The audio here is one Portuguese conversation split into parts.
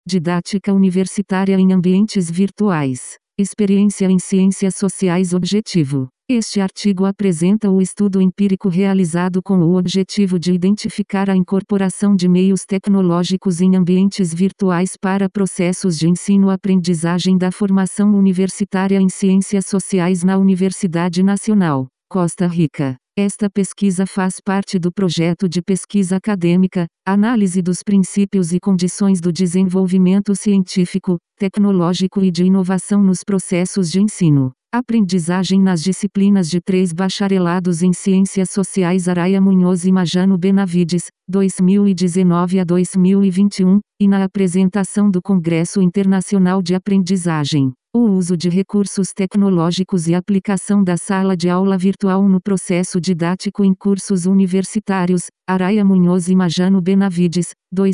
Didática universitária em ambientes virtuais. Experiência em ciências sociais. Objetivo. Este artigo apresenta o estudo empírico realizado com o objetivo de identificar a incorporação de meios tecnológicos em ambientes virtuais para processos de ensino-aprendizagem da formação universitária em ciências sociais na Universidade Nacional, Costa Rica. Esta pesquisa faz parte do projeto de pesquisa acadêmica, Análise dos princípios e condições do desenvolvimento científico, tecnológico e de inovação nos processos de ensino. Aprendizagem nas disciplinas de 3 bacharelados em Ciências Sociais Araia Munhoz e Majano Benavides, 2019 a 2021, e na apresentação do Congresso Internacional de Aprendizagem. O uso de recursos tecnológicos e aplicação da sala de aula virtual no processo didático em cursos universitários, Araia Munhoz e Majano Benavides,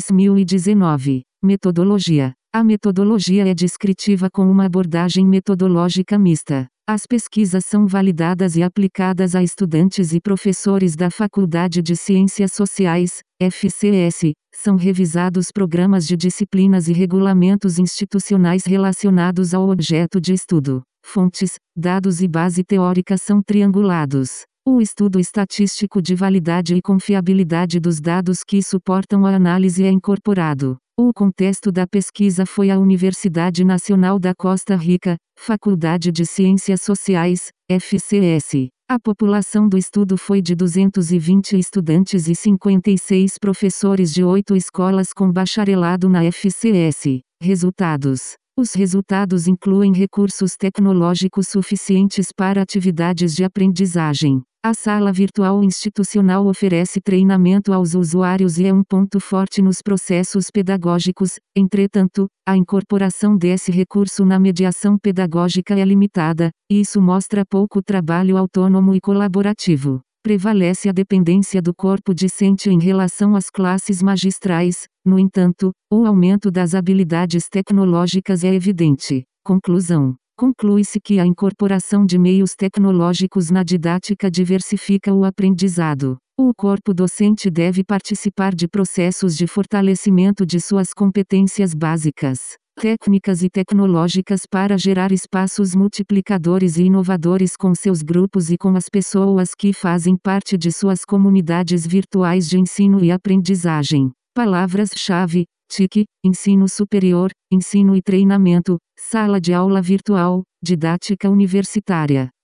2019. Metodologia. A metodologia é descritiva com uma abordagem metodológica mista. As pesquisas são validadas e aplicadas a estudantes e professores da Faculdade de Ciências Sociais, FCS. São revisados programas de disciplinas e regulamentos institucionais relacionados ao objeto de estudo. Fontes, dados e base teórica são triangulados. O estudo estatístico de validade e confiabilidade dos dados que suportam a análise é incorporado. O contexto da pesquisa foi a Universidade Nacional da Costa Rica, Faculdade de Ciências Sociais, FCS. A população do estudo foi de 220 estudantes e 56 professores de 8 escolas com bacharelado na FCS. Resultados. Os resultados incluem recursos tecnológicos suficientes para atividades de aprendizagem. A sala virtual institucional oferece treinamento aos usuários e é um ponto forte nos processos pedagógicos. Entretanto, a incorporação desse recurso na mediação pedagógica é limitada, e isso mostra pouco trabalho autônomo e colaborativo. Prevalece a dependência do corpo discente em relação às classes magistrais. No entanto, o aumento das habilidades tecnológicas é evidente. Conclusão. Conclui-se que a incorporação de meios tecnológicos na didática diversifica o aprendizado. O corpo docente deve participar de processos de fortalecimento de suas competências básicas, técnicas e tecnológicas para gerar espaços multiplicadores e inovadores com seus grupos e com as pessoas que fazem parte de suas comunidades virtuais de ensino e aprendizagem. Palavras-chave: TIC, ensino superior, ensino e treinamento, sala de aula virtual, didática universitária.